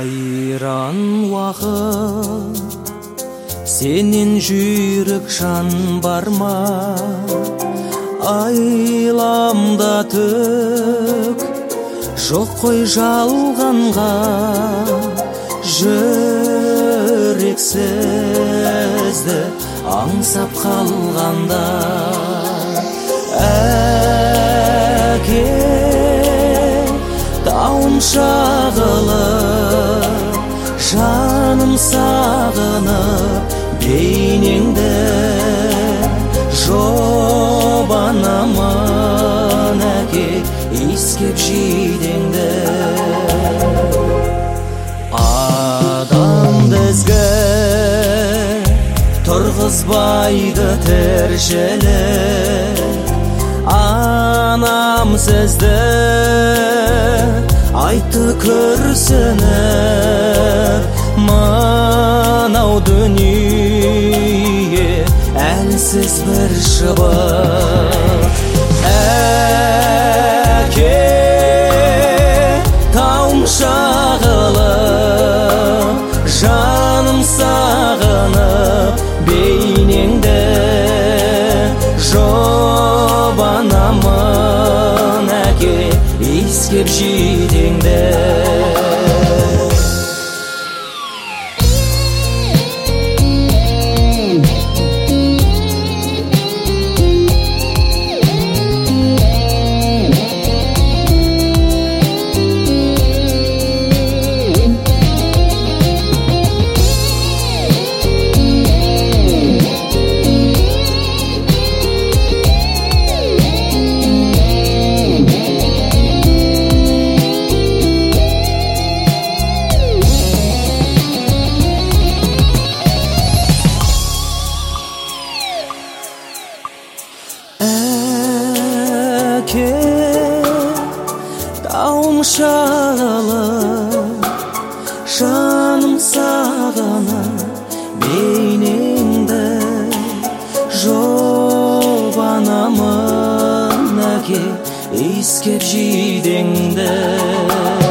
Қайран уақыт, сенен жүйрік жан бар ма? Айламда түк жоқ қой жалғанға, жүрексізді аңсап қалғанда. Әке, тауым шағылып, жаным сағынып, бейнеңді жұбанамын. Әке, иіскеп жидеңді. Адамды ізгі тұрғызбайды тіршілік, анам сізді айтты күрсініп. Мынау дүние әлсіз бір шыбық. Әке, тауым шағылып, жаным сағынып, бейнеңді жұбанамын. Әке, иіскеп жидеңді. Әке, тауым шағылып, жаным сағынып, бейнеңді жұбанамын. Әке, иіскеп жидеңді.